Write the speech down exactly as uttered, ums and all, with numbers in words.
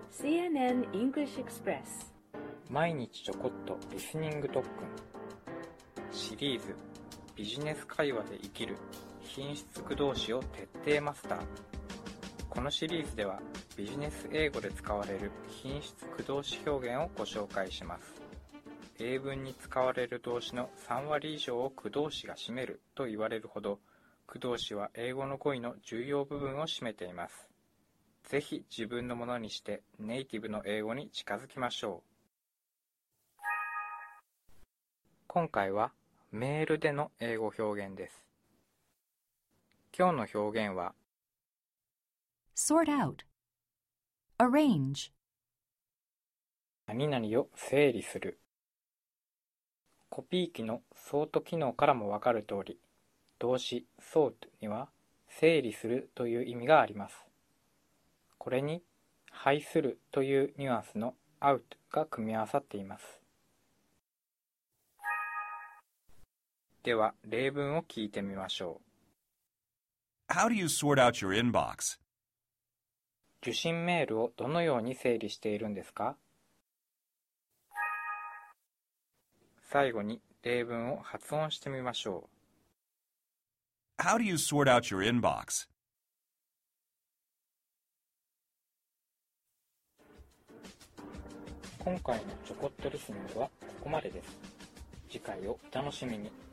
シーエヌエヌ English Express 毎日ちょこっとリスニング特訓シリーズビジネス会話で生きる品質駆動詞を徹底マスター。このシリーズではビジネス英語で使われる品質駆動詞表現をご紹介します。英文に使われる動詞のさん割以上を駆動詞が占めると言われるほど、駆動詞は英語の語彙の重要部分を占めています。ぜひ自分のものにしてネイティブの英語に近づきましょう。今回はメールでの英語表現です。今日の表現は sort out, arrange, 何々を整理する。コピー機のソート機能からもわかる通り、動詞 sort には整理するという意味があります。これに配するというニュアンスの out が組み合わさっています。では例文を聞いてみましょう。How do you sort out your inbox? 受信メールをどのように整理しているんですか？最後に例文を発音してみましょう。How do you sort out your inbox? 今回のちょこっとリスニングはここまでです。次回をお楽しみに。